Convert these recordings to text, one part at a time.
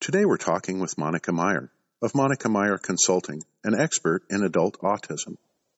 Today we're talking with Monica Meyer of Monica Meyer Consulting, an expert in adult autism.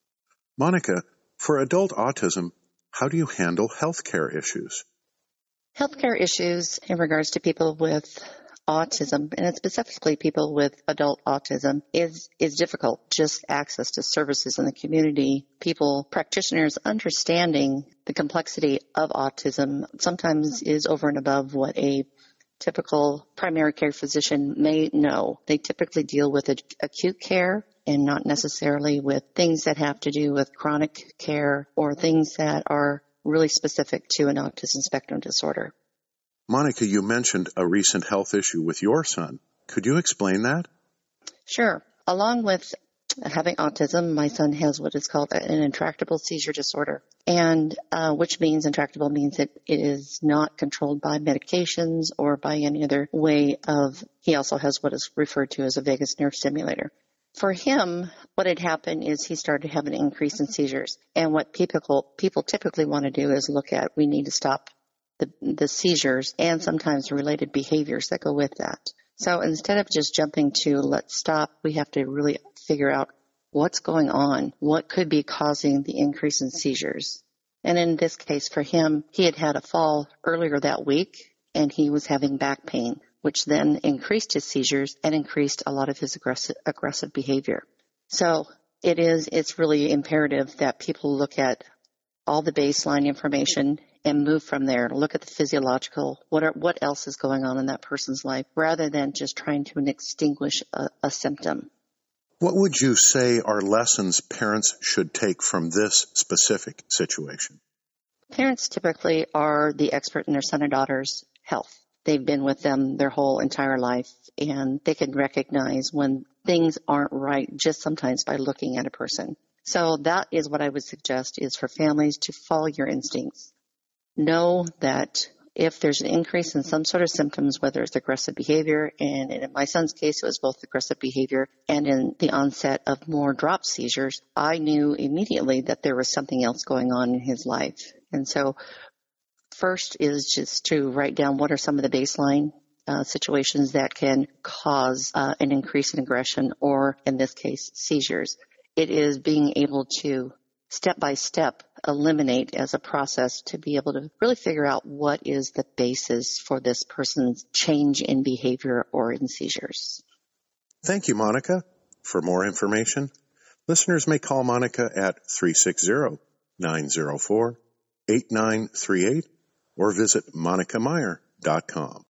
Monica, for adult autism, how do you handle healthcare issues? Healthcare issues in regards to people with autism, and specifically people with adult autism, is difficult. Just access to services in the community, practitioners understanding the complexity of autism sometimes is over and above what a typical primary care physician may know. They typically deal with acute care and not necessarily with things that have to do with chronic care or things that are really specific to an autism spectrum disorder. Monica, you mentioned a recent health issue with your son. Could you explain that? Sure. Along with having autism, my son has what is called an intractable seizure disorder, and which means intractable means that it is not controlled by medications or by any other way of. He also has what is referred to as a vagus nerve stimulator. For him, what had happened is he started to have an increase in seizures, and what people typically want to do is look at, we need to stop the seizures and sometimes related behaviors that go with that. So instead of just jumping to let's stop, we have to really figure out what's going on, what could be causing the increase in seizures. And in this case for him, he had a fall earlier that week and he was having back pain, which then increased his seizures and increased a lot of his aggressive behavior. So it's really imperative that people look at all the baseline information and move from there. Look at the physiological, what else is going on in that person's life, rather than just trying to extinguish a symptom. What would you say are lessons parents should take from this specific situation? Parents typically are the expert in their son or daughter's health. They've been with them their whole entire life, and they can recognize when things aren't right just sometimes by looking at a person. So that is what I would suggest, is for families to follow your instincts. Know that if there's an increase in some sort of symptoms, whether it's aggressive behavior, and in my son's case, it was both aggressive behavior and in the onset of more drop seizures, I knew immediately that there was something else going on in his life. And so first is just to write down what are some of the baseline situations that can cause an increase in aggression, or in this case, seizures. It is being able to step by step eliminate as a process to be able to really figure out what is the basis for this person's change in behavior or in seizures. Thank you, Monica. For more information, listeners may call Monica at 360-904-8938 or visit monicameyer.com.